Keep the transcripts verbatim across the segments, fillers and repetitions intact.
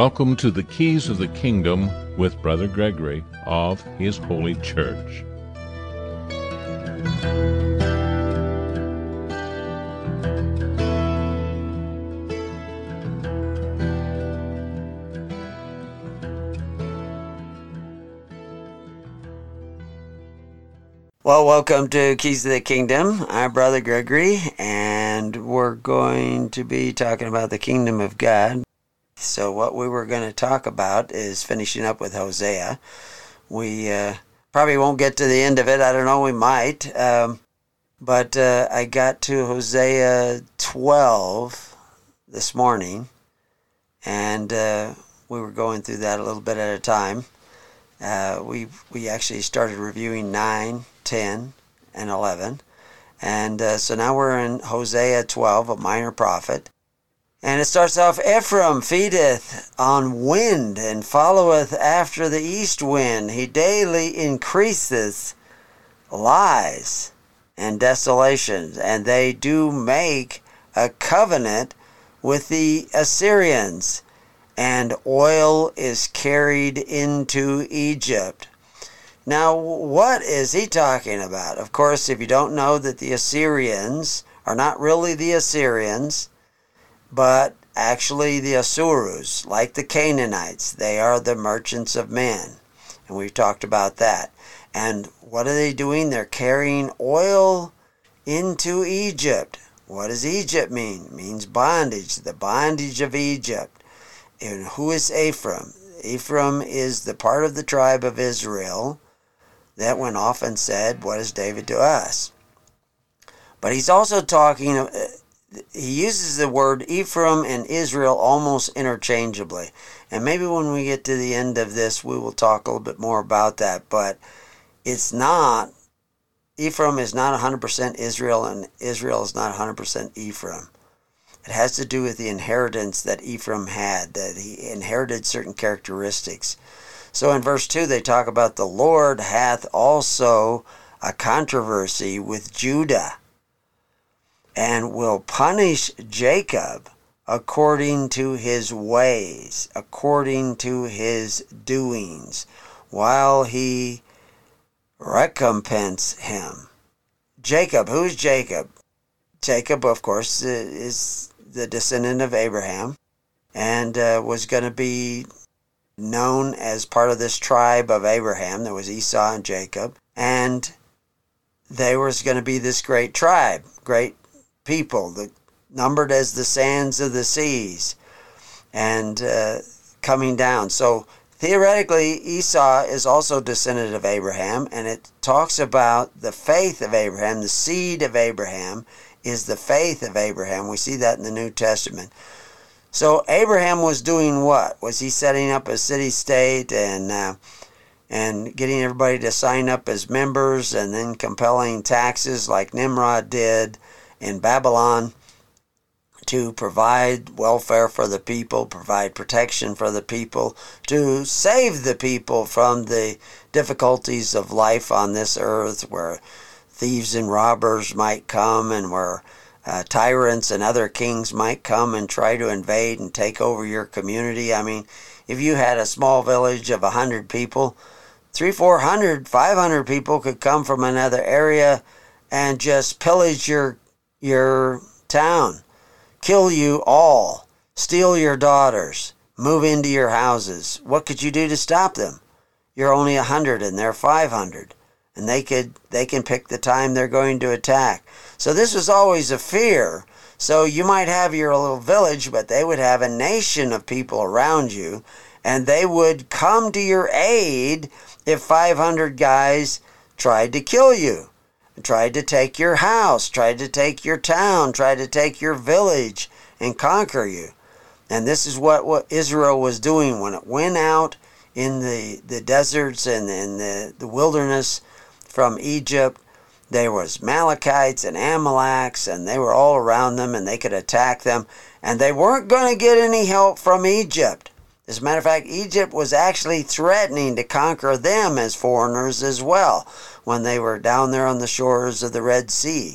Welcome to the Keys of the Kingdom with Brother Gregory of His Holy Church. Well, welcome to Keys of the Kingdom. I'm Brother Gregory, and we're going to be talking about the Kingdom of God. So what we were going to talk about is finishing up with Hosea. We uh, probably won't get to the end of it. I don't know, we might. Um, but uh, I got to Hosea twelve this morning, and uh, we were going through that a little bit at a time. Uh, we we actually started reviewing nine, ten, and eleven. And uh, so now we're in Hosea twelve, a minor prophet. And it starts off, Ephraim feedeth on wind, and followeth after the east wind. He daily increaseth lies and desolations, and they do make a covenant with the Assyrians, and oil is carried into Egypt. Now, what is he talking about? Of course, if you don't know that the Assyrians are not really the Assyrians, but actually the Asurus, like the Canaanites, they are the merchants of men. And we've talked about that. And what are they doing? They're carrying oil into Egypt. What does Egypt mean? It means bondage, the bondage of Egypt. And who is Ephraim? Ephraim is the part of the tribe of Israel that went off and said, what is David to us? But he's also talking, he uses the word Ephraim and Israel almost interchangeably. And maybe when we get to the end of this, we will talk a little bit more about that. But it's not, Ephraim is not one hundred percent Israel, and Israel is not one hundred percent Ephraim. It has to do with the inheritance that Ephraim had, that he inherited certain characteristics. So in verse two, they talk about the Lord hath also a controversy with Judah, and will punish Jacob according to his ways, according to his doings, while he recompense him. Jacob, who's Jacob? Jacob, of course, is the descendant of Abraham, and uh, was going to be known as part of this tribe of Abraham. There was Esau and Jacob, and they was going to be this great tribe, great people, the, numbered as the sands of the seas, and uh, coming down. So theoretically, Esau is also descendant of Abraham, and it talks about the faith of Abraham. The seed of Abraham is the faith of Abraham. We see that in the New Testament. So Abraham was doing what? Was he setting up a city-state and uh, and getting everybody to sign up as members, and then compelling taxes like Nimrod did in Babylon to provide welfare for the people, provide protection for the people, to save the people from the difficulties of life on this earth, where thieves and robbers might come, and where uh, tyrants and other kings might come and try to invade and take over your community. I mean, if you had a small village of a hundred people, three, four hundred, five hundred people could come from another area and just pillage your your town, kill you all, steal your daughters, move into your houses. What could you do to stop them? You're only a hundred and they're five hundred, and they could they can pick the time they're going to attack. So this was always a fear. So you might have your little village, but they would have a nation of people around you, and they would come to your aid if five hundred guys tried to kill you, tried to take your house, tried to take your town, tried to take your village and conquer you. And this is what, what Israel was doing when it went out in the, the deserts and in the, the wilderness from Egypt. There was Amalekites and Amaleks, and they were all around them, and they could attack them. And they weren't going to get any help from Egypt. As a matter of fact, Egypt was actually threatening to conquer them as foreigners as well when they were down there on the shores of the Red Sea.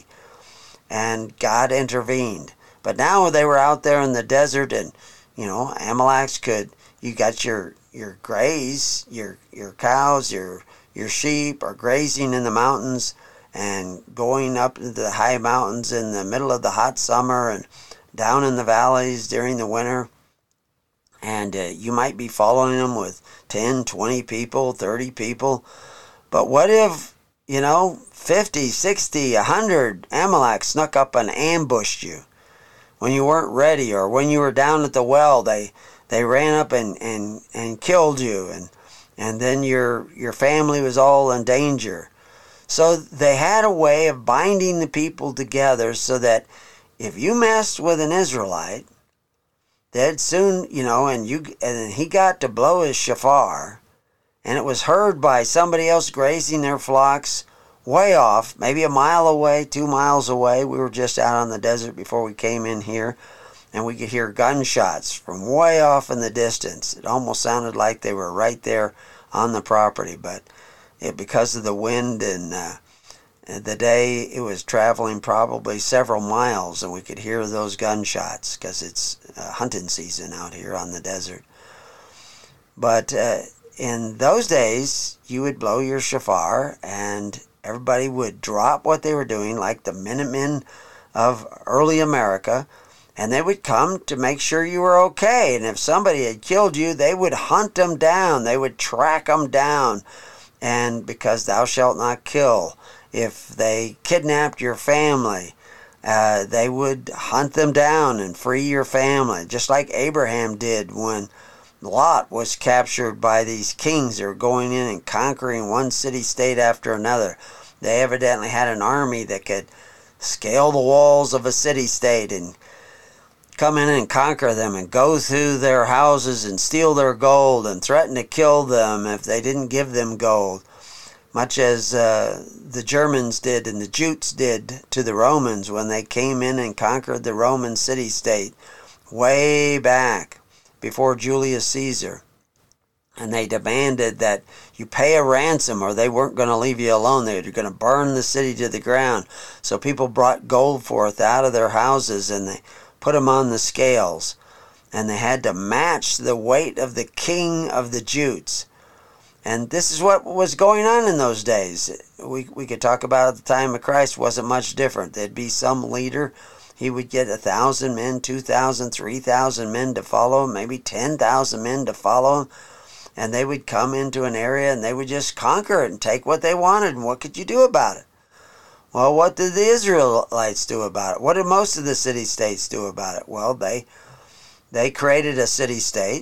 And God intervened. But now they were out there in the desert, and, you know, Amaleks could you got your your graze, your your cows, your your sheep are grazing in the mountains and going up into the high mountains in the middle of the hot summer and down in the valleys during the winter. And uh, you might be following them with ten, twenty people, thirty people. But what if, you know, fifty, sixty, a hundred Amalek snuck up and ambushed you when you weren't ready, or when you were down at the well, they they ran up and, and, and killed you, and and then your your family was all in danger. So they had a way of binding the people together so that if you messed with an Israelite, they'd soon, you know, and you and he got to blow his shofar, and it was heard by somebody else grazing their flocks way off, maybe a mile away, two miles away. We were just out on the desert before we came in here, and we could hear gunshots from way off in the distance. It almost sounded like they were right there on the property, but it, because of the wind and uh, the day, it was traveling probably several miles, and we could hear those gunshots because it's uh, hunting season out here on the desert. But uh, in those days, you would blow your shofar, and everybody would drop what they were doing, like the Minutemen of early America, and they would come to make sure you were okay. And if somebody had killed you, they would hunt them down. They would track them down. And because thou shalt not kill. If they kidnapped your family, uh, they would hunt them down and free your family, just like Abraham did when Lot was captured by these kings that were going in and conquering one city-state after another. They evidently had an army that could scale the walls of a city-state and come in and conquer them and go through their houses and steal their gold and threaten to kill them if they didn't give them gold, much as uh, the Germans did and the Jutes did to the Romans when they came in and conquered the Roman city-state way back before Julius Caesar. And they demanded that you pay a ransom or they weren't going to leave you alone. They were going to burn the city to the ground. So people brought gold forth out of their houses and they put them on the scales. And they had to match the weight of the king of the Jutes. And this is what was going on in those days. We we could talk about at the time of Christ wasn't much different. There'd be some leader. He would get a thousand men, two thousand, three thousand men to follow him, maybe ten thousand men to follow him. And they would come into an area and they would just conquer it and take what they wanted. And what could you do about it? Well, what did the Israelites do about it? What did most of the city-states do about it? Well, they they created a city-state.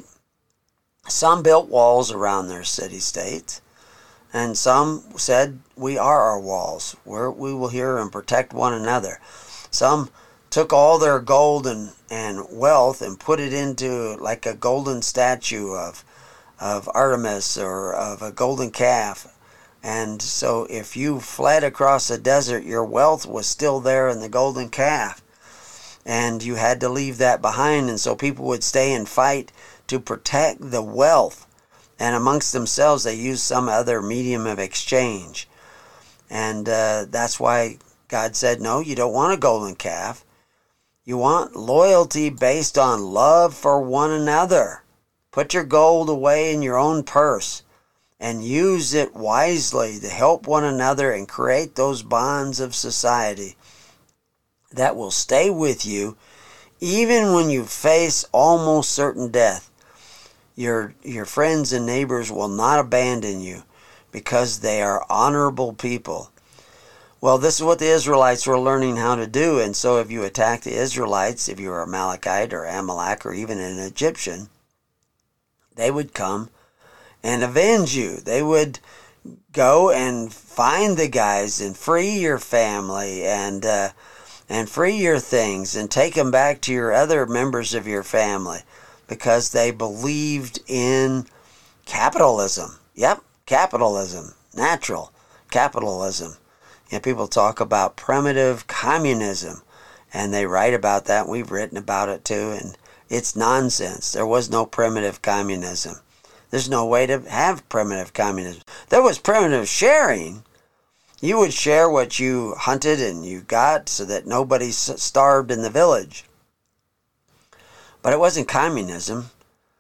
Some built walls around their city-state. And some said, we are our walls. We're, we will hear and protect one another. Some took all their gold and, and wealth and put it into like a golden statue of, of Artemis or of a golden calf. And so if you fled across the desert, your wealth was still there in the golden calf. And you had to leave that behind. And so people would stay and fight to protect the wealth. And amongst themselves, they used some other medium of exchange. And uh, that's why God said, no, you don't want a golden calf. You want loyalty based on love for one another. Put your gold away in your own purse and use it wisely to help one another and create those bonds of society that will stay with you even when you face almost certain death. Your, your friends and neighbors will not abandon you because they are honorable people. Well, this is what the Israelites were learning how to do. And so if you attack the Israelites, if you were a Amalekite or Amalek or even an Egyptian, they would come and avenge you. They would go and find the guys and free your family and uh, and free your things and take them back to your other members of your family because they believed in capitalism. Yep, capitalism, natural capitalism. And people talk about primitive communism, and they write about that. We've written about it too, and it's nonsense. There was no primitive communism. There's no way to have primitive communism. There was primitive sharing. You would share what you hunted and you got so that nobody starved in the village. But it wasn't communism.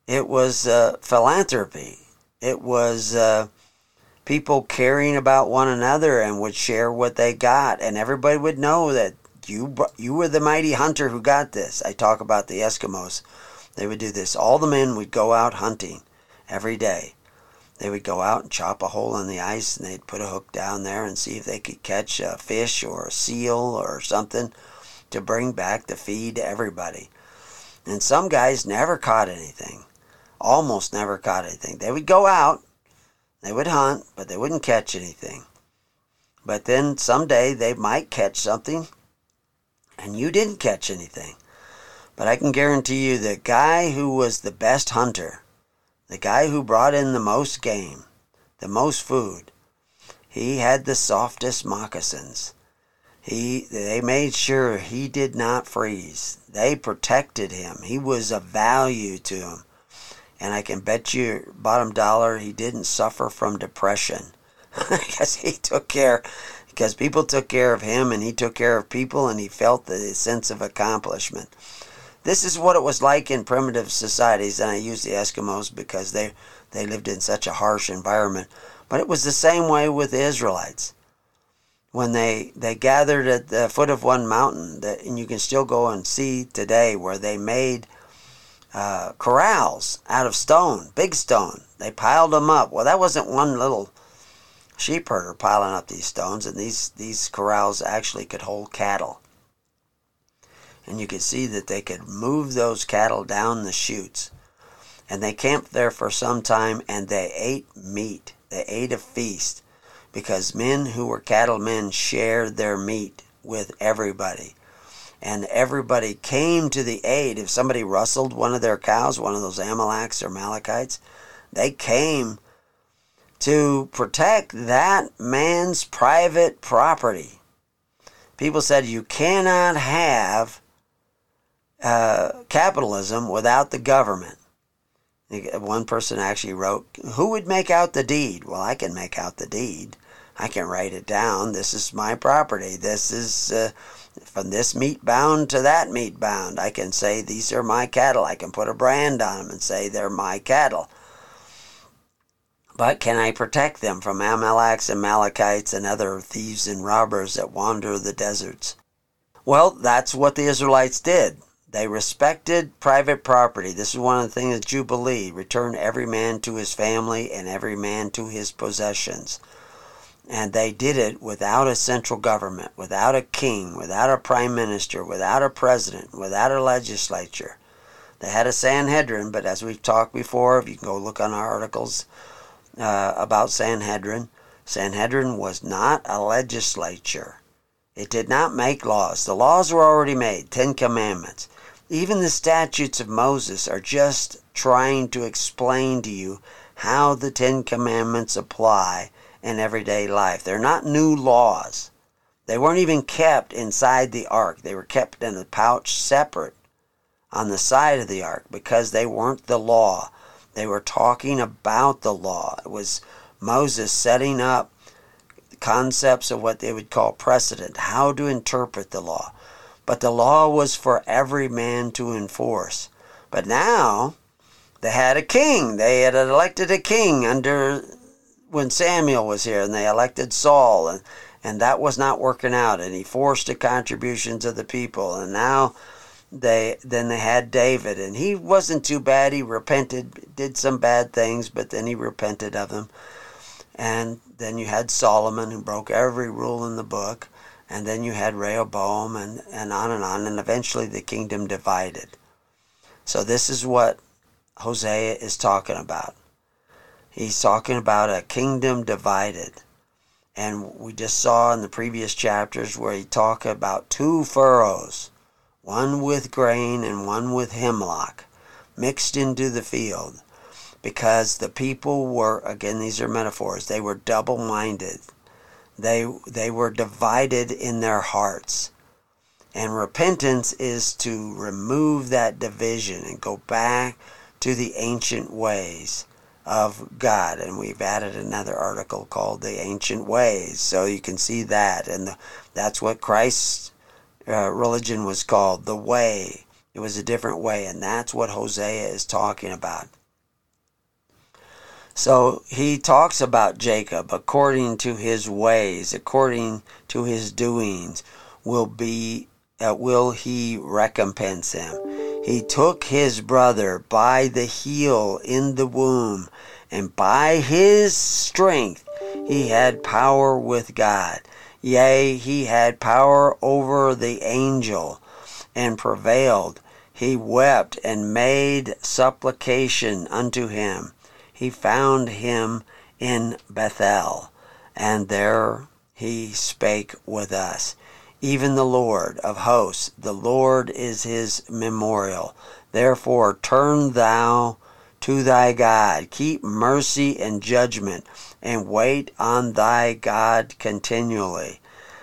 It was uh, philanthropy. It was uh, people caring about one another and would share what they got, and everybody would know that you you were the mighty hunter who got this. I talk about the Eskimos. They would do this. All the men would go out hunting every day. They would go out and chop a hole in the ice, and they'd put a hook down there and see if they could catch a fish or a seal or something to bring back to feed everybody. And some guys never caught anything. Almost never caught anything. They would go out, they would hunt, but they wouldn't catch anything. But then someday they might catch something, and you didn't catch anything. But I can guarantee you the guy who was the best hunter, the guy who brought in the most game, the most food, he had the softest moccasins. He, they made sure he did not freeze. They protected him. He was of value to them. And I can bet you bottom dollar he didn't suffer from depression because he took care, because people took care of him and he took care of people, and he felt the sense of accomplishment. This is what it was like in primitive societies, and I use the Eskimos because they, they lived in such a harsh environment. But it was the same way with the Israelites. When they, they gathered at the foot of one mountain, that, and you can still go and see today where they made uh, corrals out of stone, big stone. They piled them up. Well, that wasn't one little sheep herder piling up these stones, and these, these corrals actually could hold cattle. And you could see that they could move those cattle down the chutes. And they camped there for some time, and they ate meat. They ate a feast. Because men who were cattlemen shared their meat with everybody. And everybody came to the aid. If somebody rustled one of their cows, one of those Amalekites or Amalekites, they came to protect that man's private property. People said you cannot have uh, capitalism without the government. One person actually wrote, who would make out the deed? Well, I can make out the deed. I can write it down. This is my property. This is uh, from this meat bound to that meat bound. I can say these are my cattle. I can put a brand on them and say they're my cattle. But can I protect them from Amalekites and Amalekites and other thieves and robbers that wander the deserts? Well, that's what the Israelites did. They respected private property. This is one of the things of Jubilee. Return every man to his family and every man to his possessions. And they did it without a central government, without a king, without a prime minister, without a president, without a legislature. They had a Sanhedrin, but as we've talked before, if you can go look on our articles uh, about Sanhedrin, Sanhedrin was not a legislature. It did not make laws. The laws were already made, Ten Commandments. Even the statutes of Moses are just trying to explain to you how the Ten Commandments apply in everyday life. They're not new laws. They weren't even kept inside the ark. They were kept in a pouch separate on the side of the ark because they weren't the law. They were talking about the law. It was Moses setting up concepts of what they would call precedent, how to interpret the law. But the law was for every man to enforce. But now they had a king. They had elected a king under when Samuel was here, and they elected Saul, and, and that was not working out, and he forced the contributions of the people, and now they then they had David, and he wasn't too bad. He repented, did some bad things, but then he repented of them. And then you had Solomon, who broke every rule in the book, and then you had Rehoboam, and, and on and on, and eventually the kingdom divided. So this is what Hosea is talking about. He's talking about a kingdom divided. And we just saw in the previous chapters where he talked about two furrows, one with grain and one with hemlock, mixed into the field. Because the people were, again, these are metaphors, they were double-minded. They, they were divided in their hearts. And repentance is to remove that division and go back to the ancient ways of God. And we've added another article called The Ancient Ways, so you can see that. And the, that's what Christ's uh, religion was called, the way, It was a different way, and that's what Hosea is talking about. So he talks about Jacob according to his ways, according to his doings, will be uh, will he recompense him. He took his brother by the heel in the womb, and by his strength he had power with God. Yea, he had power over the angel, and prevailed. He wept and made supplication unto him. He found him in Bethel, and there he spake with us. Even the Lord of hosts, the Lord is his memorial. Therefore turn thou to thy God. Keep mercy and judgment, and wait on thy God continually.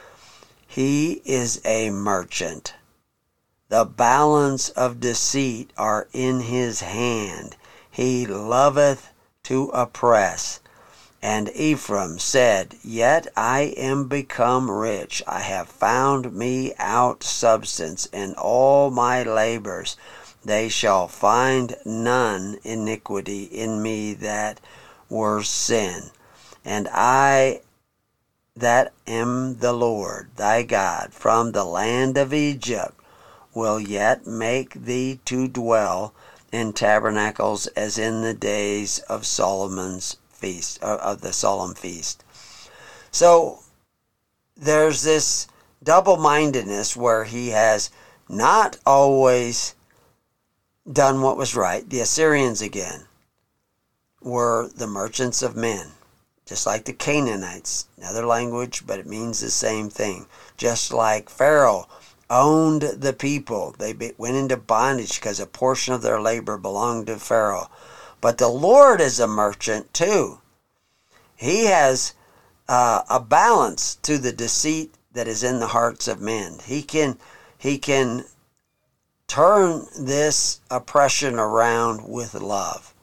He is a merchant. The balance of deceit are in his hand. He loveth to oppress. And Ephraim said, Yet I am become rich. I have found me out substance in all my labors. They shall find none iniquity in me that were sin. And I that am the Lord thy God from the land of Egypt will yet make thee to dwell in tabernacles as in the days of Solomon's feast, of the solemn feast. So there's this double-mindedness where he has not always done what was right. The Assyrians again were the merchants of men, just like the Canaanites, another language, but it means the same thing. Just like Pharaoh owned the people. They went into bondage because a portion of their labor belonged to Pharaoh. But the Lord is a merchant too. He has uh, a balance to the deceit that is in the hearts of men. He can, he can turn this oppression around with love.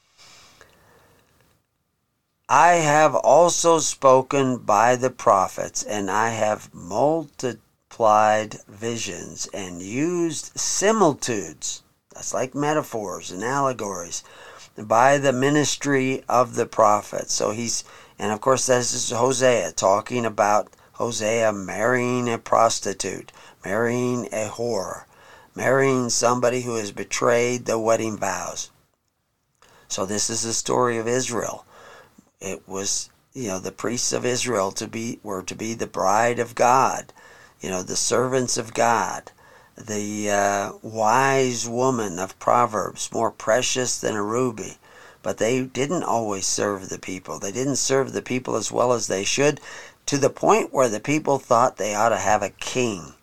I have also spoken by the prophets, and I have multiplied visions and used similitudes. That's like metaphors and allegories, by the ministry of the prophets. So he's, and of course this is Hosea talking about Hosea marrying a prostitute, marrying a whore, marrying somebody who has betrayed the wedding vows. So this is the story of Israel. It was, you know, the priests of Israel to be were to be the bride of God, you know, the servants of God. The uh, wise woman of Proverbs, more precious than a ruby. But they didn't always serve the people. They didn't serve the people as well as they should, to the point where the people thought they ought to have a king.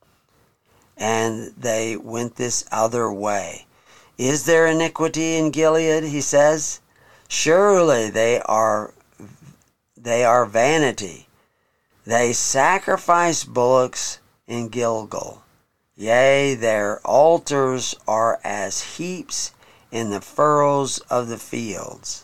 And they went this other way. Is there iniquity in Gilead, he says? Surely they are, they are vanity. They sacrifice bullocks in Gilgal. Yea, their altars are as heaps in the furrows of the fields.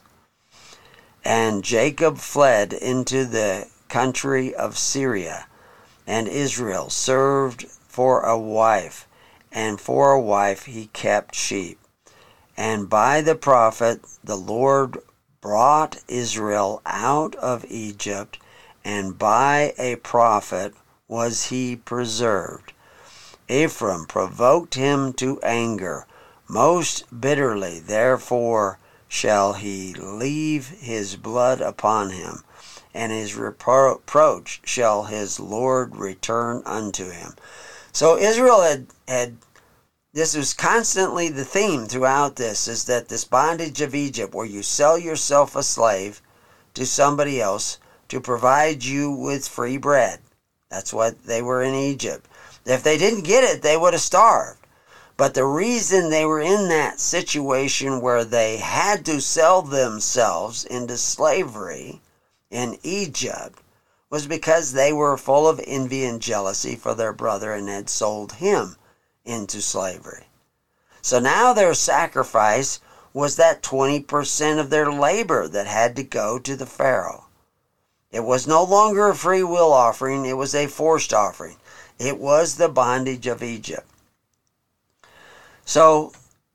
And Jacob fled into the country of Syria, and Israel served for a wife, and for a wife he kept sheep. And by the prophet the Lord brought Israel out of Egypt, and by a prophet was he preserved. Ephraim provoked him to anger most bitterly, therefore shall he leave his blood upon him, and his reproach shall his Lord return unto him. So Israel had, had this was constantly the theme throughout this, is that this bondage of Egypt, where you sell yourself a slave to somebody else to provide you with free bread. That's what they were in Egypt. If they didn't get it, they would have starved. But the reason they were in that situation where they had to sell themselves into slavery in Egypt was because they were full of envy and jealousy for their brother and had sold him into slavery. So now their sacrifice was that twenty percent of their labor that had to go to the Pharaoh. It was no longer a free will offering, it was a forced offering. It was the bondage of Egypt. So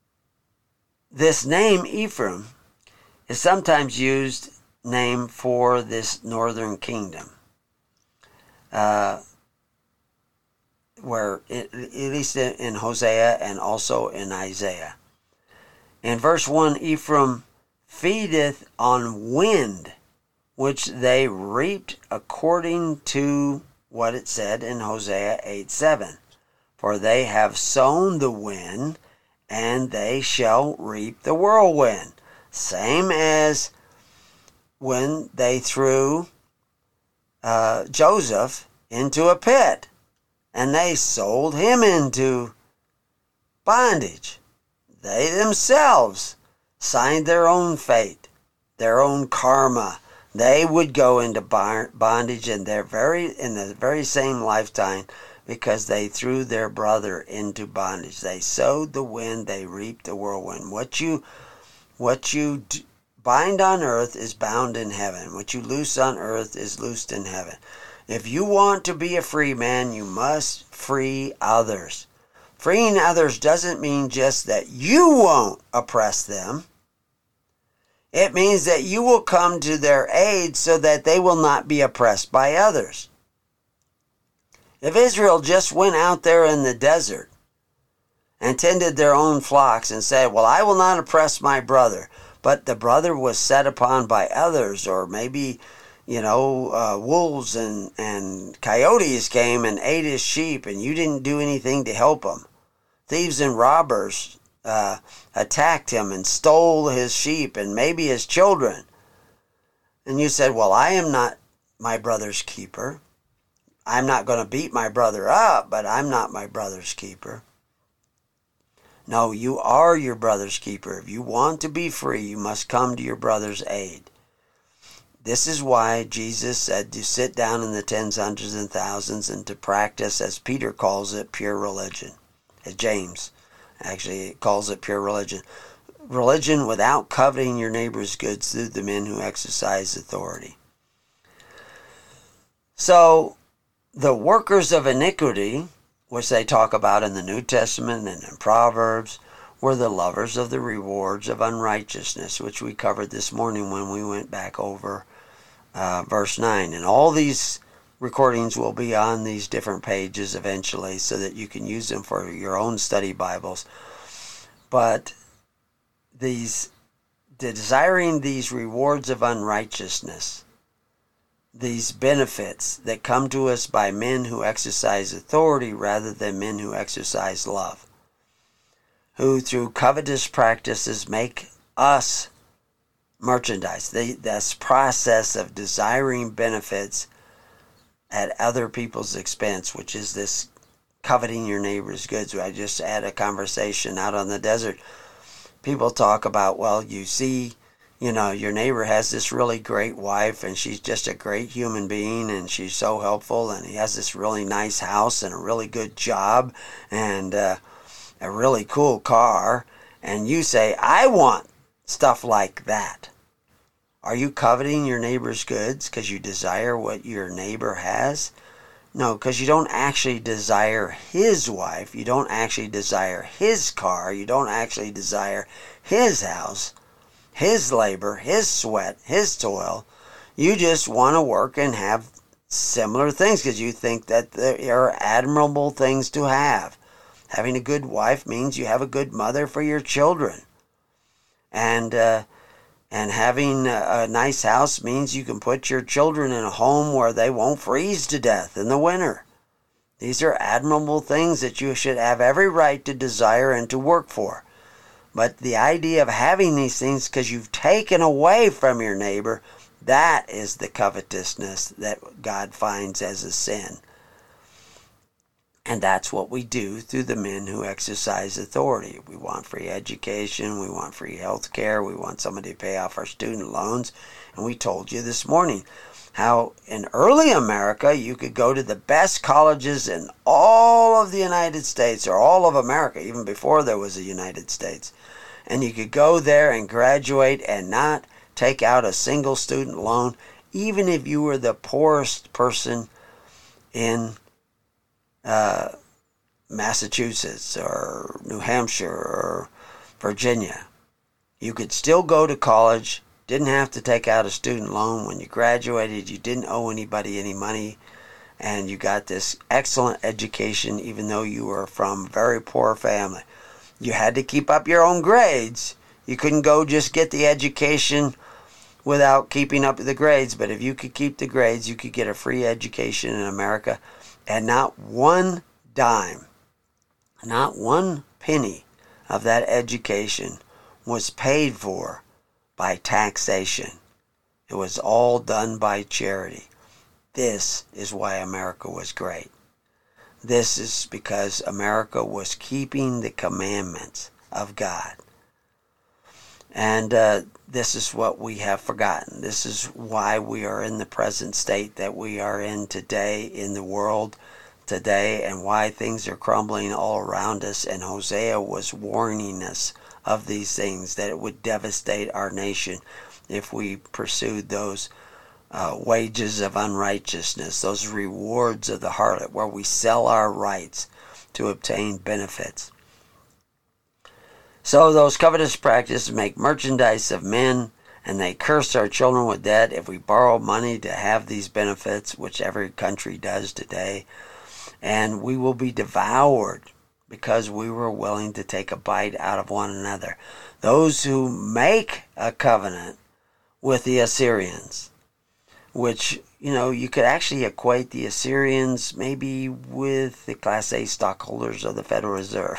this name Ephraim is sometimes used name for this northern kingdom, uh, where it, at least in Hosea and also in Isaiah. In verse one, Ephraim feedeth on wind, which they reaped according to what it said in Hosea eight seven. For they have sown the wind, and they shall reap the whirlwind. Same as when they threw uh, Joseph into a pit, and they sold him into bondage. They themselves signed their own fate, their own karma. They would go into bondage in their very in the very same lifetime, because they threw their brother into bondage. They sowed the wind, they reaped the whirlwind. What you, what you bind on earth is bound in heaven. What you loose on earth is loosed in heaven. If you want to be a free man, you must free others. Freeing others doesn't mean just that you won't oppress them. It means that you will come to their aid so that they will not be oppressed by others. If Israel just went out there in the desert and tended their own flocks and said, well, I will not oppress my brother, but the brother was set upon by others, or maybe, you know, uh, wolves and, and coyotes came and ate his sheep, and you didn't do anything to help him. Thieves and robbers uh, attacked him and stole his sheep and maybe his children. And you said, well, I am not my brother's keeper. I'm not going to beat my brother up, but I'm not my brother's keeper. No, you are your brother's keeper. If you want to be free, you must come to your brother's aid. This is why Jesus said to sit down in the tens, hundreds, and thousands and to practice, as Peter calls it, pure religion. As James actually calls it pure religion. Religion without coveting your neighbor's goods through the men who exercise authority. So, the workers of iniquity, which they talk about in the New Testament and in Proverbs, were the lovers of the rewards of unrighteousness, which we covered this morning when we went back over uh, verse nine. And all these recordings will be on these different pages eventually so that you can use them for your own study Bibles. But these, desiring these rewards of unrighteousness, these benefits that come to us by men who exercise authority rather than men who exercise love, who through covetous practices make us merchandise. They, this process of desiring benefits at other people's expense, which is this coveting your neighbor's goods. I just had a conversation out on the desert. People talk about, well, you see, you know, your neighbor has this really great wife and she's just a great human being and she's so helpful, and he has this really nice house and a really good job and uh, a really cool car, and you say, I want stuff like that. Are you coveting your neighbor's goods because you desire what your neighbor has? No, because you don't actually desire his wife. You don't actually desire his car. You don't actually desire his house, his labor, his sweat, his toil. You just want to work and have similar things because you think that they are admirable things to have. Having a good wife means you have a good mother for your children. And uh, and having a, a nice house means you can put your children in a home where they won't freeze to death in the winter. These are admirable things that you should have every right to desire and to work for. But the idea of having these things because you've taken away from your neighbor, that is the covetousness that God finds as a sin. And that's what we do through the men who exercise authority. We want free education, we want free health care, we want somebody to pay off our student loans. And we told you this morning how in early America you could go to the best colleges in all of the United States, or all of America, even before there was a United States. And you could go there and graduate and not take out a single student loan, even if you were the poorest person in uh, Massachusetts or New Hampshire or Virginia. You could still go to college, didn't have to take out a student loan. When you graduated, you didn't owe anybody any money, and you got this excellent education even though you were from a very poor family. You had to keep up your own grades. You couldn't go just get the education without keeping up the grades, but if you could keep the grades, you could get a free education in America, and not one dime, not one penny of that education was paid for by taxation. It was all done by charity. This is why America was great. This is because America was keeping the commandments of God. And uh, this is what we have forgotten. This is why we are in the present state that we are in today in the world today, and why things are crumbling all around us. And Hosea was warning us of these things, that it would devastate our nation if we pursued those uh, wages of unrighteousness, those rewards of the harlot, where we sell our rights to obtain benefits. So those covetous practices make merchandise of men, and they curse our children with debt if we borrow money to have these benefits, which every country does today. And we will be devoured because we were willing to take a bite out of one another. Those who make a covenant with the Assyrians, which, you know, you could actually equate the Assyrians maybe with the Class A stockholders of the Federal Reserve.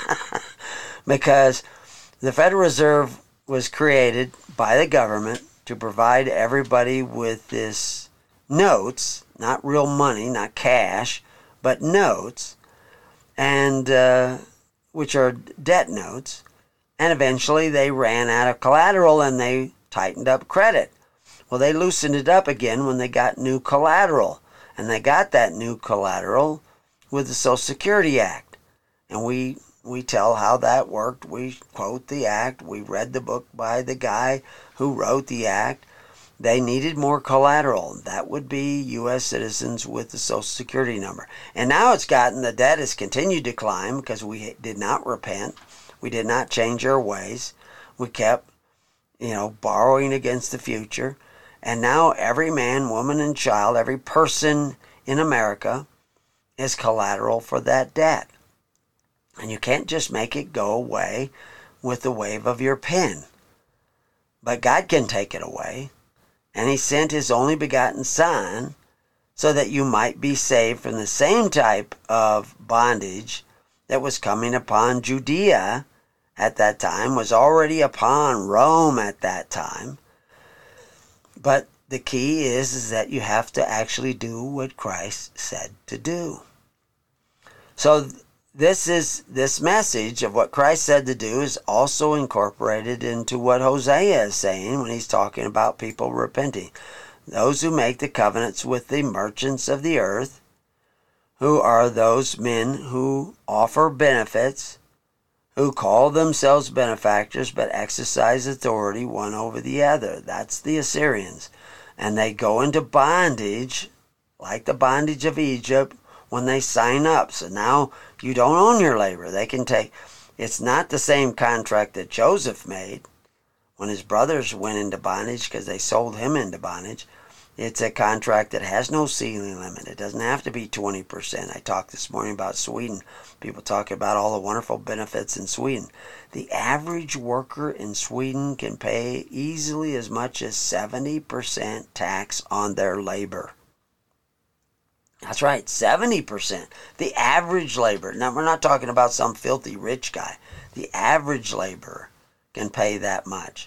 Because the Federal Reserve was created by the government to provide everybody with this notes, not real money, not cash, but notes, and uh, which are debt notes. And eventually they ran out of collateral and they tightened up credit. Well, they loosened it up again when they got new collateral. And they got that new collateral with the Social Security Act. And we we tell how that worked. We quote the act. We read the book by the guy who wrote the act. They needed more collateral. That would be U S citizens with the Social Security number. And now it's gotten, the debt has continued to climb because we did not repent. We did not change our ways. We kept, you know, borrowing against the future. And now every man, woman, and child, every person in America is collateral for that debt. And you can't just make it go away with the wave of your pen. But God can take it away. And he sent his only begotten Son so that you might be saved from the same type of bondage that was coming upon Judea at that time, was already upon Rome at that time. But the key is, is that you have to actually do what Christ said to do. So this is this message of what Christ said to do is also incorporated into what Hosea is saying when he's talking about people repenting. Those who make the covenants with the merchants of the earth, who are those men who offer benefits, who call themselves benefactors but exercise authority one over the other. That's the Assyrians. And they go into bondage, like the bondage of Egypt, when they sign up. So now you don't own your labor. They can take, it's not the same contract that Joseph made when his brothers went into bondage because they sold him into bondage. It's a contract that has no ceiling limit. It doesn't have to be twenty percent. I talked this morning about Sweden. People talk about all the wonderful benefits in Sweden. The average worker in Sweden can pay easily as much as seventy percent tax on their labor. That's right, seventy percent. The average laborer. Now, we're not talking about some filthy rich guy. The average laborer can pay that much.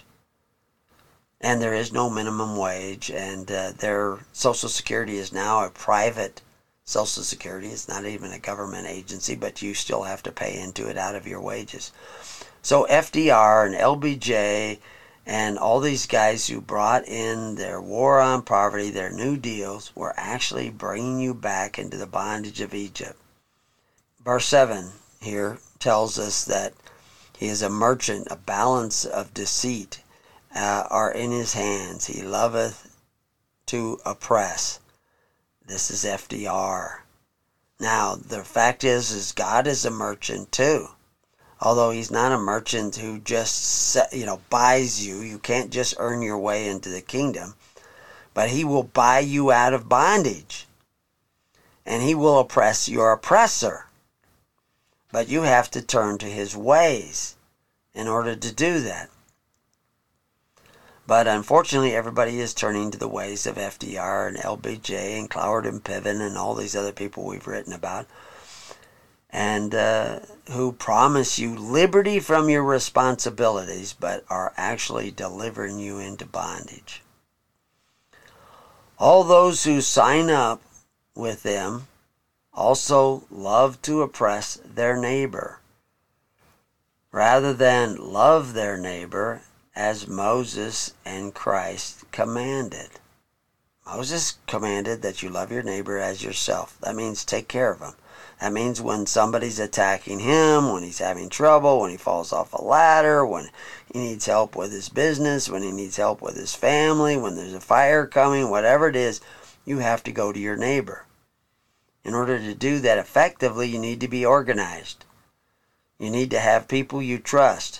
And there is no minimum wage, and uh, their Social Security is now a private Social Security. It's not even a government agency, but you still have to pay into it out of your wages. So F D R and L B J and all these guys who brought in their war on poverty, their New Deals, were actually bringing you back into the bondage of Egypt. Verse seven here tells us that he is a merchant, a balance of deceit uh, are in his hands. He loveth to oppress. This is F D R. Now, the fact is, is God is a merchant too. Although he's not a merchant who just, you know, buys you. You can't just earn your way into the kingdom. But he will buy you out of bondage. And he will oppress your oppressor. But you have to turn to his ways in order to do that. But unfortunately, everybody is turning to the ways of F D R and L B J and Cloward and Piven and all these other people we've written about, and uh, who promise you liberty from your responsibilities, but are actually delivering you into bondage. All those who sign up with them also love to oppress their neighbor, rather than love their neighbor as Moses and Christ commanded. Moses commanded that you love your neighbor as yourself. That means take care of him. That means when somebody's attacking him, when he's having trouble, when he falls off a ladder, when he needs help with his business, when he needs help with his family, when there's a fire coming, whatever it is, you have to go to your neighbor. In order to do that effectively, you need to be organized. You need to have people you trust.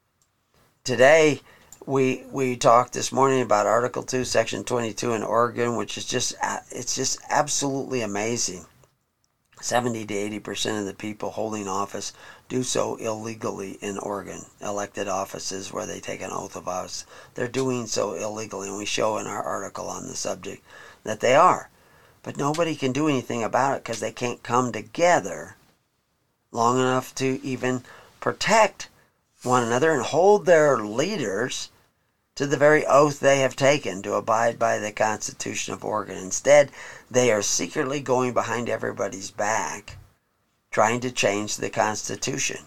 Today, we we talked this morning about Article two, Section twenty-two in Oregon, which is just it's just absolutely amazing. seventy to eighty percent of the people holding office do so illegally in Oregon. Elected offices where they take an oath of office, they're doing so illegally, and we show in our article on the subject that they are. But nobody can do anything about it because they can't come together long enough to even protect one another and hold their leaders to the very oath they have taken to abide by the Constitution of Oregon. Instead, they are secretly going behind everybody's back, trying to change the Constitution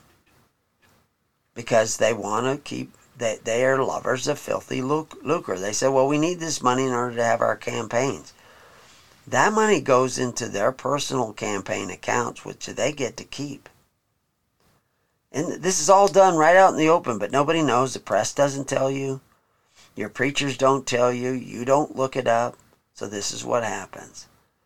because they want to keep, they, they are lovers of filthy lucre. They say, well, we need this money in order to have our campaigns. That money goes into their personal campaign accounts, which they get to keep. And this is all done right out in the open, but nobody knows. The press doesn't tell you. Your preachers don't tell you. You don't look it up. So this is what happens.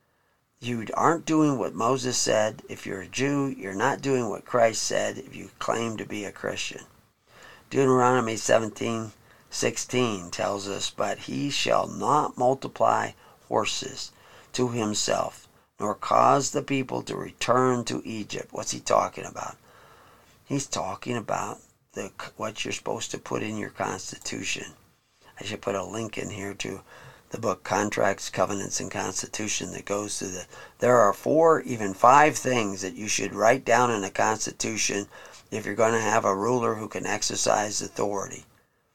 You aren't doing what Moses said. If you're a Jew, you're not doing what Christ said if you claim to be a Christian. Deuteronomy seventeen sixteen tells us, but he shall not multiply horses to himself, nor cause the people to return to Egypt. What's he talking about? He's talking about the what you're supposed to put in your Constitution. I should put a link in here to the book Contracts, Covenants, and Constitution that goes through the... There are four, even five things that you should write down in a Constitution if you're going to have a ruler who can exercise authority.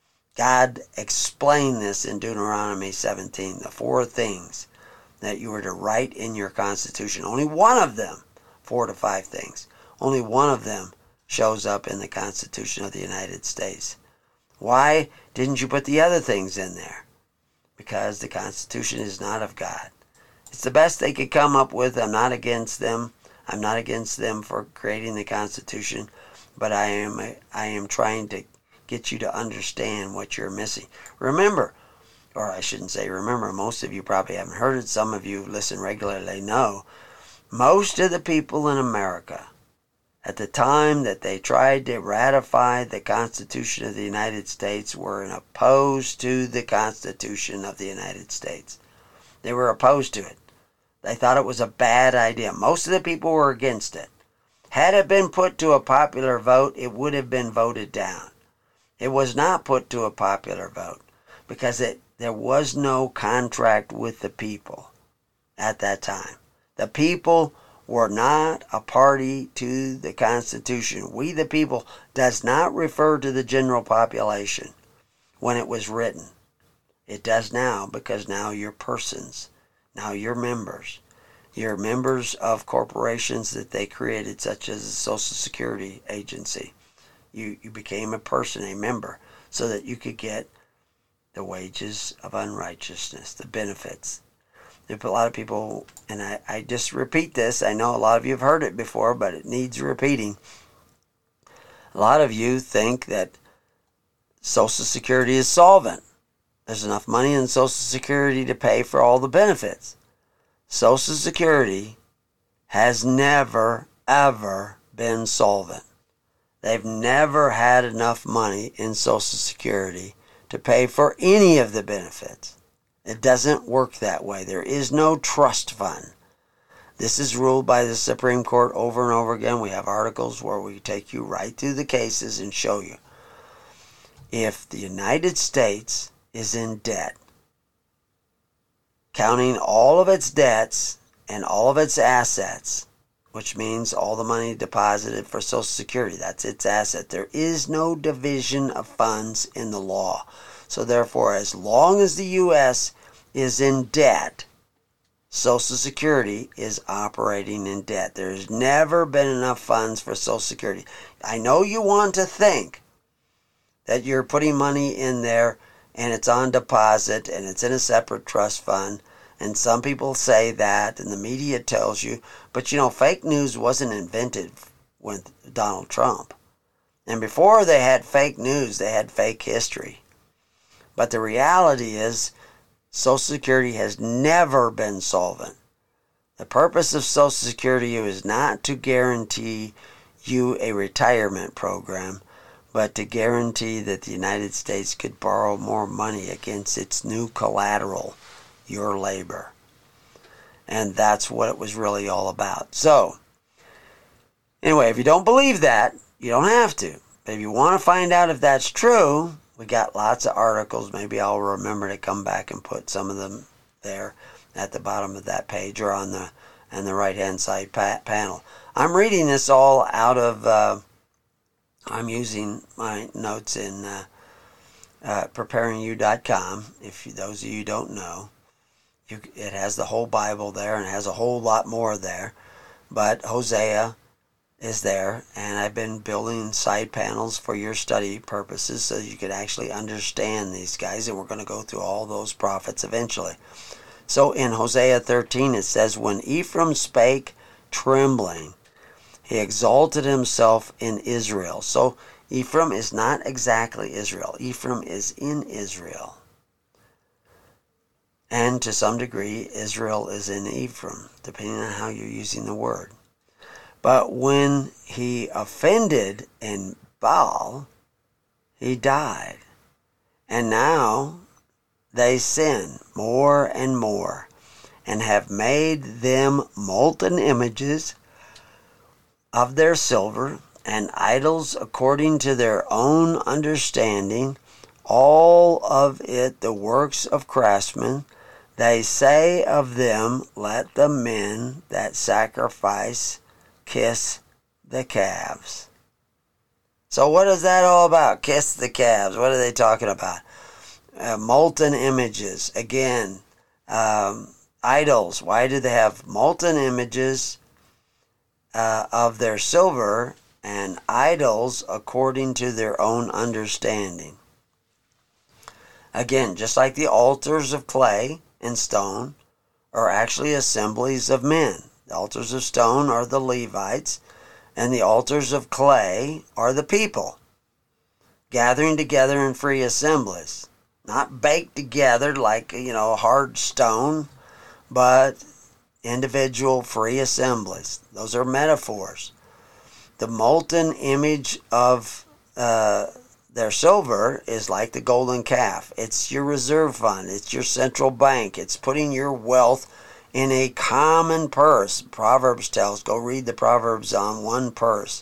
God explained this in Deuteronomy seventeen, the four things that you were to write in your Constitution. Only one of them, four to five things, only one of them shows up in the Constitution of the United States. Why didn't you put the other things in there? Because the Constitution is not of God. It's the best they could come up with. I'm not against them. I'm not against them for creating the Constitution, but I am I am trying to get you to understand what you're missing. Remember, or I shouldn't say remember, most of you probably haven't heard it. Some of you listen regularly know. Most of the people in America, at the time that they tried to ratify the Constitution of the United States, were opposed to the Constitution of the United States. They were opposed to it. They thought it was a bad idea. Most of the people were against it. Had it been put to a popular vote, it would have been voted down. It was not put to a popular vote because it there was no contract with the people at that time. The people were not a party to the Constitution. We the people does not refer to the general population when it was written. It does now, because now you're persons. Now you're members. You're members of corporations that they created, such as the Social Security Agency. You, you became a person, a member, so that you could get the wages of unrighteousness, the benefits. There's a lot of people, and I, I just repeat this. I know a lot of you have heard it before, but it needs repeating. A lot of you think that Social Security is solvent. There's enough money in Social Security to pay for all the benefits. Social Security has never, ever been solvent. They've never had enough money in Social Security to pay for any of the benefits. It doesn't work that way. There is no trust fund. This is ruled by the Supreme Court over and over again. We have articles where we take you right through the cases and show you. If the United States is in debt, counting all of its debts and all of its assets, which means all the money deposited for Social Security, that's its asset. There is no division of funds in the law. So therefore, as long as the U S is in debt, Social Security is operating in debt. There's never been enough funds for Social Security. I know you want to think that you're putting money in there and it's on deposit and it's in a separate trust fund. And some people say that, and the media tells you. But, you know, fake news wasn't invented with Donald Trump. And before they had fake news, they had fake history. But the reality is, Social Security has never been solvent. The purpose of Social Security is not to guarantee you a retirement program, but to guarantee that the United States could borrow more money against its new collateral, your labor. And that's what it was really all about. So, anyway, if you don't believe that, you don't have to. But if you want to find out if that's true, we got lots of articles. Maybe I'll remember to come back and put some of them there at the bottom of that page or on the on the right-hand side pa- panel. I'm reading this all out of, uh, I'm using my notes in uh, uh, preparing you dot com, if you, those of you don't know. You, it has the whole Bible there, and it has a whole lot more there. But Hosea is there, and I've been building side panels for your study purposes so you could actually understand these guys, and we're going to go through all those prophets eventually. So in Hosea thirteen it says, when Ephraim spake trembling, he exalted himself in Israel. So Ephraim is not exactly Israel. Ephraim is in Israel. And to some degree, Israel is in Ephraim, depending on how you're using the word. But when he offended in Baal, he died. And now they sin more and more, and have made them molten images of their silver, and idols according to their own understanding, all of it the works of craftsmen. They say of them, let the men that sacrifice kiss the calves. So what is that all about? Kiss the calves. What are they talking about? Uh, molten images. Again, um, idols. Why do they have molten images uh, of their silver and idols according to their own understanding? Again, just like the altars of clay and stone are actually assemblies of men. The altars of stone are the Levites, and the altars of clay are the people, gathering together in free assemblies. Not baked together like, you know, hard stone, but individual free assemblies. Those are metaphors. The molten image of uh, their silver is like the golden calf. It's your reserve fund. It's your central bank. It's putting your wealth in a common purse. Proverbs tells, go read the Proverbs on one purse.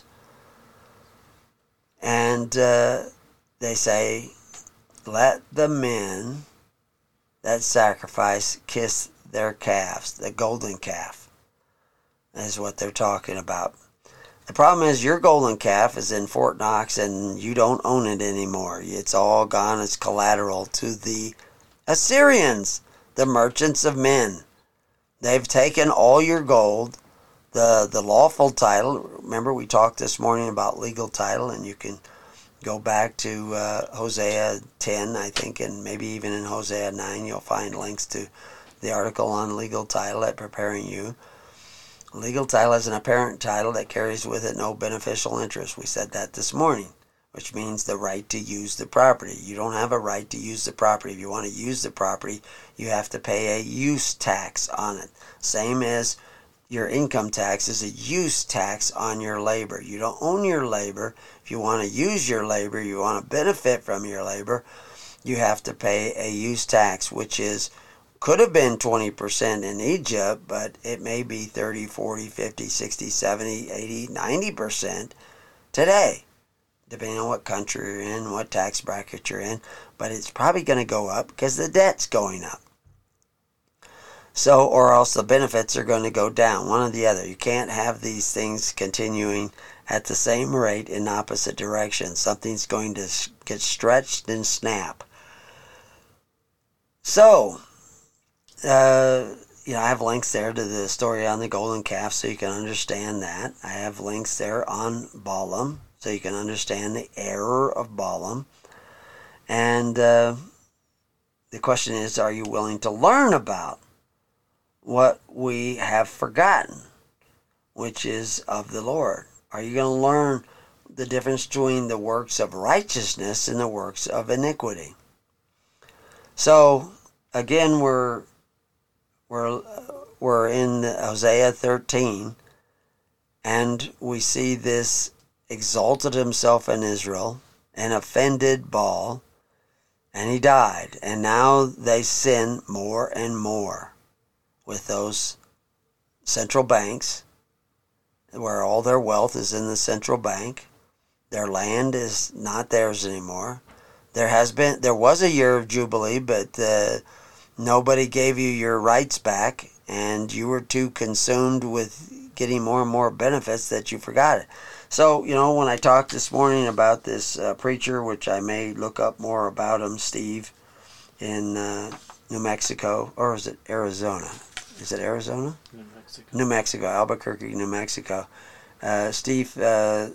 And uh, they say, let the men that sacrifice kiss their calves. The golden calf is what they're talking about. The problem is your golden calf is in Fort Knox and you don't own it anymore. It's all gone as collateral to the Assyrians, the merchants of men. They've taken all your gold, the, the lawful title. Remember we talked this morning about legal title, and you can go back to uh, Hosea ten, I think, and maybe even in Hosea nine you'll find links to the article on legal title at Preparing You. Legal title is an apparent title that carries with it no beneficial interest. We said that this morning, which means the right to use the property. You don't have a right to use the property. If you want to use the property, you have to pay a use tax on it. Same as your income tax is a use tax on your labor. You don't own your labor. If you want to use your labor, you want to benefit from your labor, you have to pay a use tax, which is could have been twenty percent in Egypt, but it may be thirty, forty, fifty, sixty, seventy, eighty, ninety percent today, depending on what country you're in, what tax bracket you're in. But it's probably going to go up because the debt's going up. So, or else the benefits are going to go down, one or the other. You can't have these things continuing at the same rate in opposite directions. Something's going to get stretched and snap. So, uh, you know, I have links there to the story on the golden calf so you can understand that. I have links there on Balaam so you can understand the error of Balaam. And uh, the question is, are you willing to learn about what we have forgotten, which is of the Lord? Are you going to learn the difference between the works of righteousness and the works of iniquity? So, again, we're we're we're in Hosea thirteen, and we see this exalted himself in Israel and offended Baal, and he died. And now they sin more and more with those central banks, where all their wealth is in the central bank. Their land is not theirs anymore. There has been, there was a year of Jubilee, but uh, nobody gave you your rights back, and you were too consumed with getting more and more benefits that you forgot it. So, you know, when I talked this morning about this uh, preacher, which I may look up more about him, Steve, in uh, New Mexico, or is it Arizona? Is it Arizona? New Mexico. New Mexico, Albuquerque, New Mexico. Uh, Steve uh,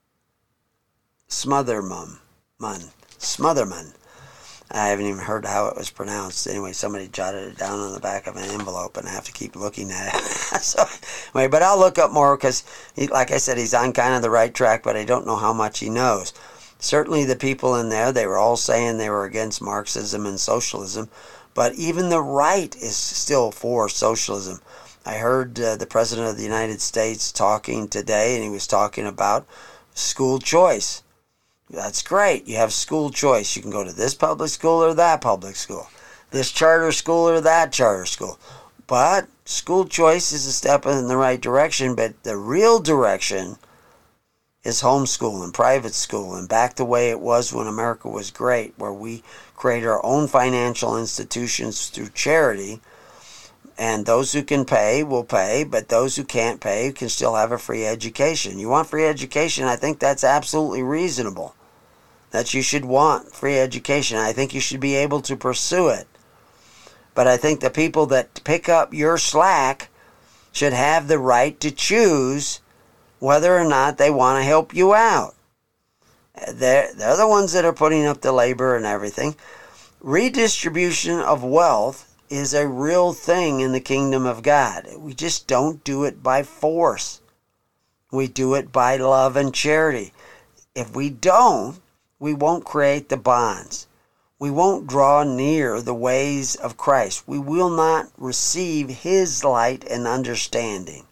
Smotherman. Mun. Smotherman. I haven't even heard how it was pronounced. Anyway, somebody jotted it down on the back of an envelope, and I have to keep looking at it. so, anyway, but I'll look up more because, like I said, he's on kind of the right track, but I don't know how much he knows. Certainly the people in there, they were all saying they were against Marxism and socialism, but even the right is still for socialism. I heard uh, the President of the United States talking today, and he was talking about school choice. That's great. You have school choice. You can go to this public school or that public school, this charter school or that charter school. But school choice is a step in the right direction, but the real direction is homeschool and private school, and back the way it was when America was great, where we create our own financial institutions through charity, and those who can pay will pay, but those who can't pay can still have a free education. You want free education? I think that's absolutely reasonable, that you should want free education. I think you should be able to pursue it. But I think the people that pick up your slack should have the right to choose whether or not they want to help you out. They're, they're the ones that are putting up the labor and everything. Redistribution of wealth is a real thing in the kingdom of God. We just don't do it by force. We do it by love and charity. If we don't, we won't create the bonds. We won't draw near the ways of Christ. We will not receive his light and understanding.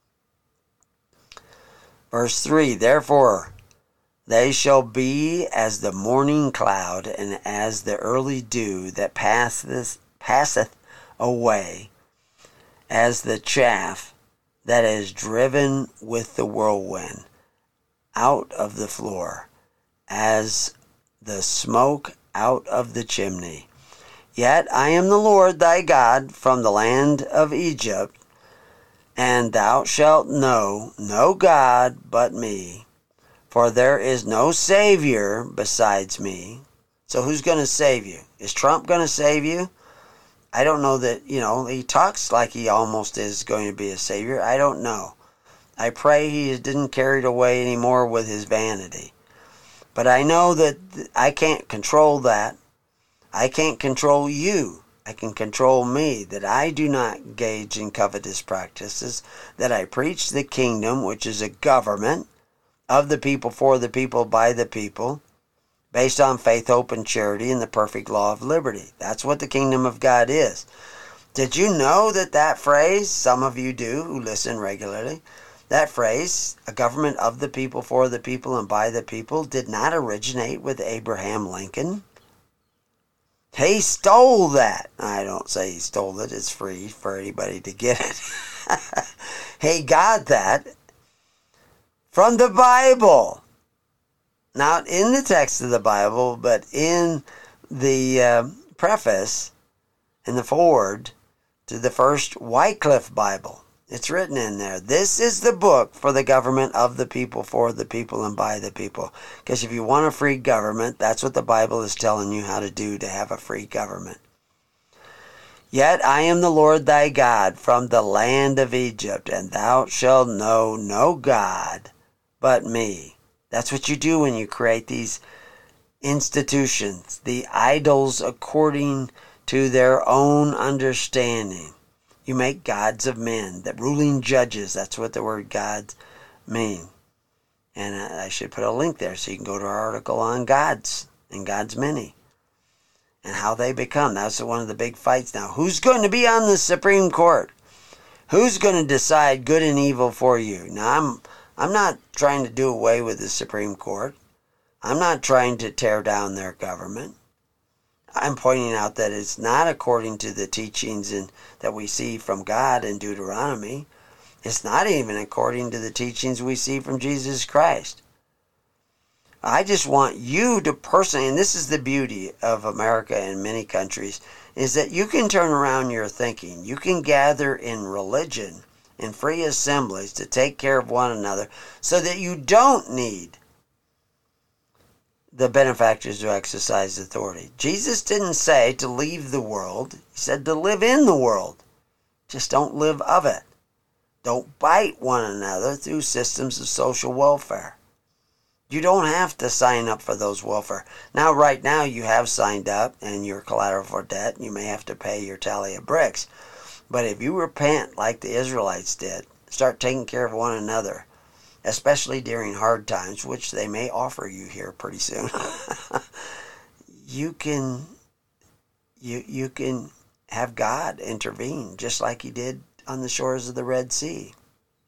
Verse three, therefore, they shall be as the morning cloud and as the early dew that passeth, passeth away, as the chaff that is driven with the whirlwind out of the floor, as the smoke out of the chimney. Yet I am the Lord thy God from the land of Egypt, and thou shalt know no God but me, for there is no Savior besides me. So who's going to save you? Is Trump going to save you? I don't know that, you know, he talks like he almost is going to be a savior. I don't know. I pray he didn't carry it away anymore with his vanity. But I know that I can't control that. I can't control you. I can control me, that I do not engage in covetous practices, that I preach the kingdom, which is a government of the people, for the people, by the people, based on faith, hope, and charity, and the perfect law of liberty. That's what the kingdom of God is. Did you know that that phrase, some of you do who listen regularly, that phrase, a government of the people, for the people, and by the people, did not originate with Abraham Lincoln? He stole that. I don't say he stole it. It's free for anybody to get it. He got that from the Bible. Not in the text of the Bible, but in the uh, preface, in the foreword to the first Wycliffe Bible. It's written in there. This is the book for the government of the people, for the people, and by the people. Because if you want a free government, that's what the Bible is telling you how to do to have a free government. Yet I am the Lord thy God from the land of Egypt, and thou shalt know no God but me. That's what you do when you create these institutions, the idols according to their own understanding. You make gods of men, the ruling judges. That's what the word gods mean. And I should put a link there so you can go to our article on gods and God's many and how they become. That's one of the big fights now. Who's going to be on the Supreme Court? Who's going to decide good and evil for you? Now, I'm I'm not trying to do away with the Supreme Court. I'm not trying to tear down their government. I'm pointing out that it's not according to the teachings in, that we see from God in Deuteronomy. It's not even according to the teachings we see from Jesus Christ. I just want you to personally, and this is the beauty of America and many countries, is that you can turn around your thinking. You can gather in religion, in free assemblies, to take care of one another so that you don't need the benefactors who exercise authority. Jesus didn't say to leave the world. He said to live in the world. Just don't live of it. Don't bite one another through systems of social welfare. You don't have to sign up for those welfare. Now, right now, you have signed up and you're collateral for debt. You may have to pay your tally of bricks. But if you repent like the Israelites did, start taking care of one another, especially during hard times, which they may offer you here pretty soon, you can you you can have God intervene just like he did on the shores of the Red Sea.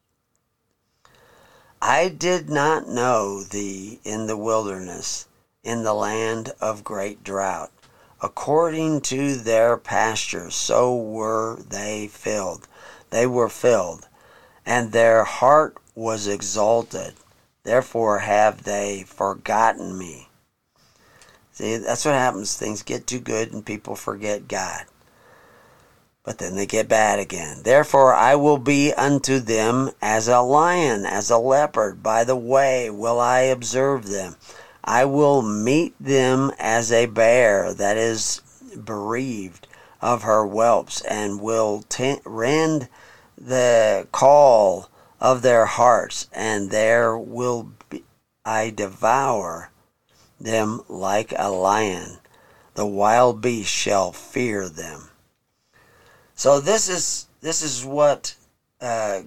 I did not know thee in the wilderness, in the land of great drought. According to their pastures, so were they filled. They were filled, and their heart was exalted. Therefore have they forgotten me. See, that's what happens. Things get too good and people forget God. But then they get bad again. Therefore I will be unto them as a lion, as a leopard. By the way will I observe them. I will meet them as a bear that is bereaved of her whelps, and will t- rend the call of their hearts, and there will be, I devour them like a lion. The wild beast shall fear them. So this is this is what uh,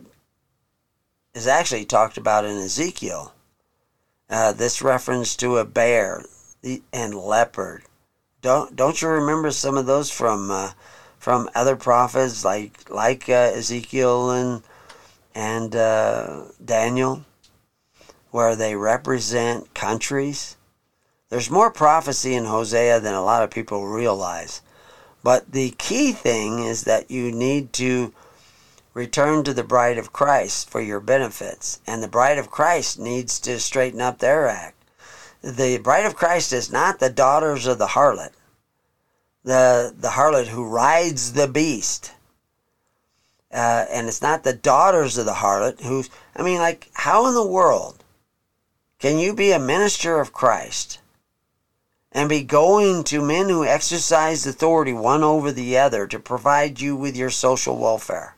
is actually talked about in Ezekiel. Uh, this reference to a bear and leopard. Don't don't you remember some of those from uh, from other prophets like like uh, Ezekiel and and uh, Daniel, where they represent countries? There's more prophecy in Hosea than a lot of people realize. But the key thing is that you need to return to the bride of Christ for your benefits. And the bride of Christ needs to straighten up their act. The bride of Christ is not the daughters of the harlot. The, the harlot who rides the beast. Uh, and it's not the daughters of the harlot who, I mean, like, how in the world can you be a minister of Christ and be going to men who exercise authority one over the other to provide you with your social welfare?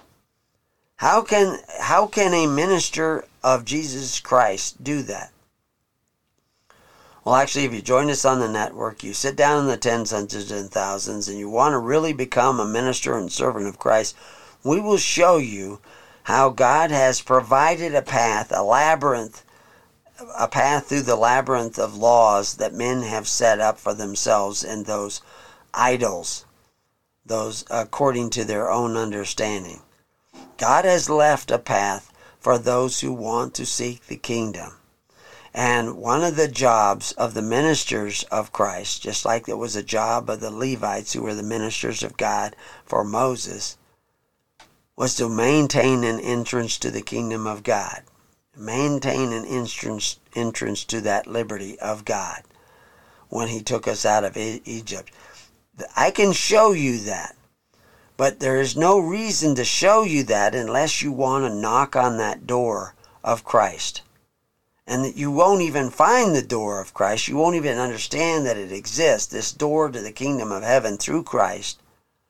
How can how can a minister of Jesus Christ do that? Well, actually, if you join us on the network, you sit down in the tens, hundreds, and thousands, and you want to really become a minister and servant of Christ, we will show you how God has provided a path, a labyrinth, a path through the labyrinth of laws that men have set up for themselves and those idols those according to their own understanding. God has left a path for those who want to seek the kingdom. And one of the jobs of the ministers of Christ, just like it was a job of the Levites who were the ministers of God for Moses, was to maintain an entrance to the kingdom of God. Maintain an entrance, entrance to that liberty of God when he took us out of Egypt. I can show you that, but there is no reason to show you that unless you want to knock on that door of Christ. And that you won't even find the door of Christ. You won't even understand that it exists, this door to the kingdom of heaven through Christ,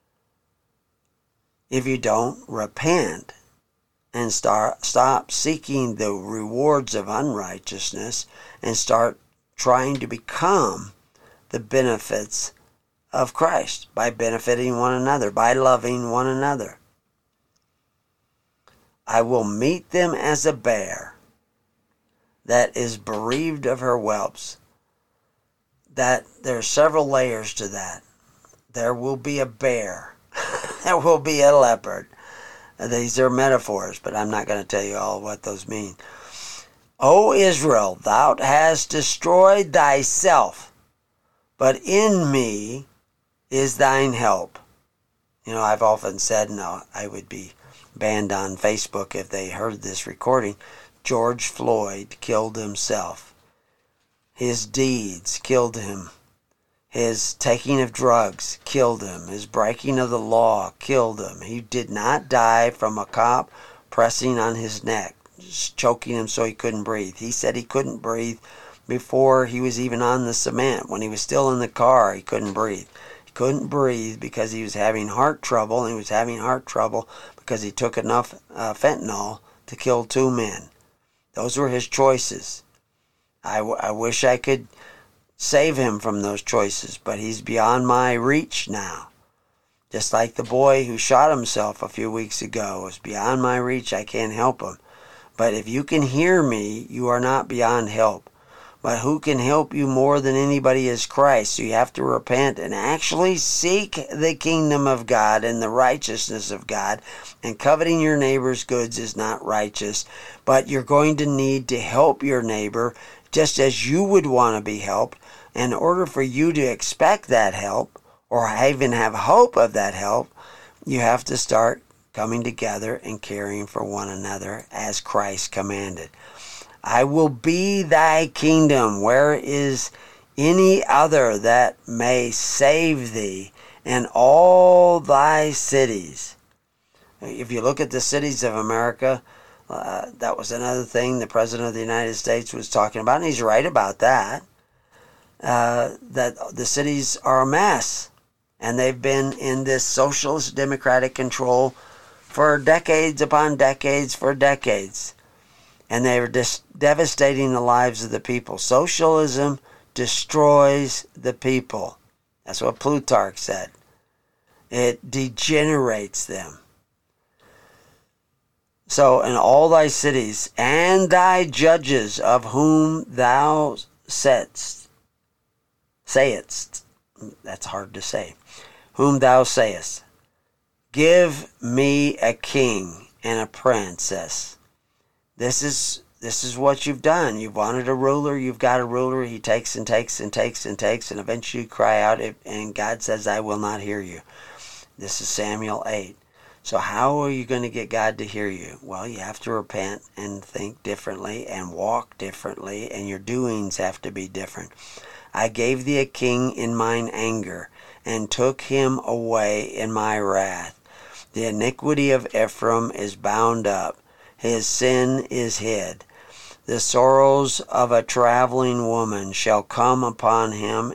if you don't repent and start stop seeking the rewards of unrighteousness and start trying to become the benefits of Christ by benefiting one another, by loving one another. I will meet them as a bear that is bereaved of her whelps. That there are several layers to that. There will be a bear. There will be a leopard. These are metaphors, but I'm not going to tell you all what those mean. O Israel, thou hast destroyed thyself, but in me is thine help. You know, I've often said, no, I would be banned on Facebook if they heard this recording, George Floyd killed himself. His deeds killed him. His taking of drugs killed him. His breaking of the law killed him. He did not die from a cop pressing on his neck, just choking him so he couldn't breathe. He said he couldn't breathe before he was even on the cement. When he was still in the car, he couldn't breathe. He couldn't breathe because he was having heart trouble, and he was having heart trouble because he took enough uh, fentanyl to kill two men. Those were his choices. I, w- I wish I could save him from those choices, but he's beyond my reach now. Just like the boy who shot himself a few weeks ago was beyond my reach. I can't help him. But if you can hear me, you are not beyond help. But who can help you more than anybody is Christ. So you have to repent and actually seek the kingdom of God and the righteousness of God. And coveting your neighbor's goods is not righteous. But you're going to need to help your neighbor just as you would want to be helped. In order for you to expect that help, or even have hope of that help, you have to start coming together and caring for one another as Christ commanded. I will be thy kingdom. Where is any other that may save thee, and all thy cities? If you look at the cities of America, uh, that was another thing the President of the United States was talking about, and he's right about that. Uh, that the cities are a mess, and they've been in this socialist democratic control for decades upon decades for decades. And they are just devastating the lives of the people. Socialism destroys the people. That's what Plutarch said. It degenerates them. So, in all thy cities, and thy judges of whom thou saidst, sayest, that's hard to say, whom thou sayest, give me a king and a princess. This is this is what you've done. You've wanted a ruler. You've got a ruler. He takes and takes and takes and takes, and eventually you cry out, and God says, I will not hear you. This is Samuel eight. So how are you going to get God to hear you? Well, you have to repent and think differently and walk differently, and your doings have to be different. I gave thee a king in mine anger, and took him away in my wrath. The iniquity of Ephraim is bound up. His sin is hid. The sorrows of a traveling woman shall come upon him.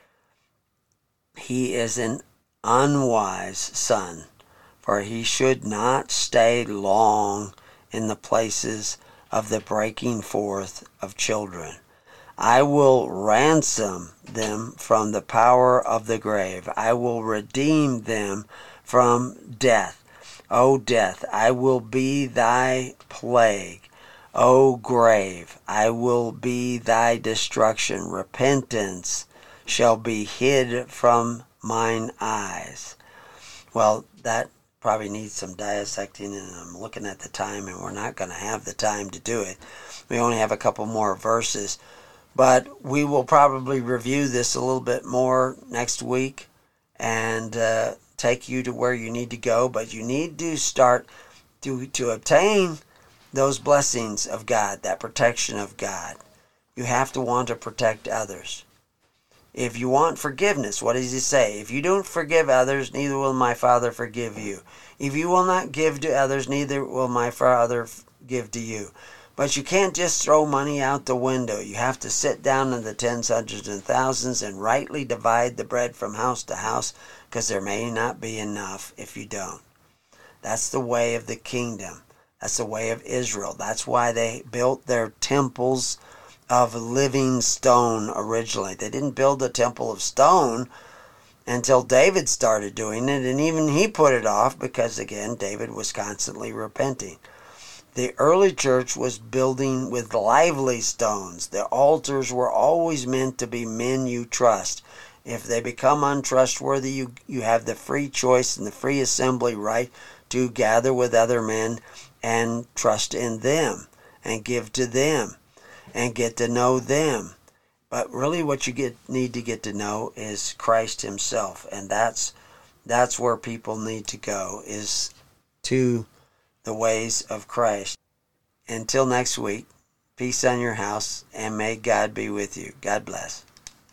He is an unwise son, for he should not stay long in the places of the breaking forth of children. I will ransom them from the power of the grave. I will redeem them from death. O death, I will be thy plague. O grave, I will be thy destruction. Repentance shall be hid from mine eyes. Well, that probably needs some dissecting, and I'm looking at the time, and we're not going to have the time to do it. We only have a couple more verses, but we will probably review this a little bit more next week and uh, take you to where you need to go. But you need to start to to obtain those blessings of God, that protection of God. You have to want to protect others. If you want forgiveness, what does he say? If you don't forgive others, neither will my Father forgive you. If you will not give to others, neither will my Father give to you. But you can't just throw money out the window. You have to sit down in the tens, hundreds, and thousands and rightly divide the bread from house to house, because there may not be enough if you don't. That's the way of the kingdom. That's the way of Israel. That's why they built their temples of living stone originally. They didn't build a temple of stone until David started doing it, and even he put it off because, again, David was constantly repenting. The early church was building with lively stones. The altars were always meant to be men you trust. If they become untrustworthy, you, you have the free choice and the free assembly right to gather with other men and trust in them and give to them and get to know them. But really what you get need to get to know is Christ himself. And that's that's where people need to go, is to the ways of Christ. Until next week, peace on your house, and may God be with you. God bless.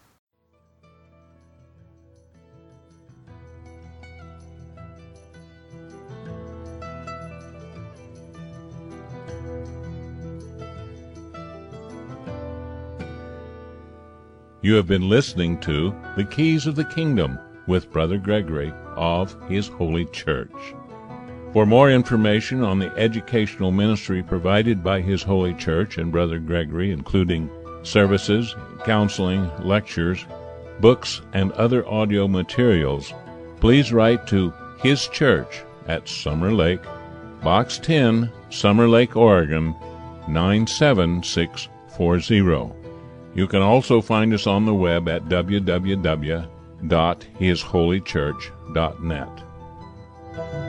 You have been listening to The Keys of the Kingdom with Brother Gregory of His Holy Church. For more information on the educational ministry provided by His Holy Church and Brother Gregory, including services, counseling, lectures, books, and other audio materials, please write to His Church at Summer Lake, Box ten, Summer Lake, Oregon, nine seven six four zero. You can also find us on the web at w w w dot his holy church dot net.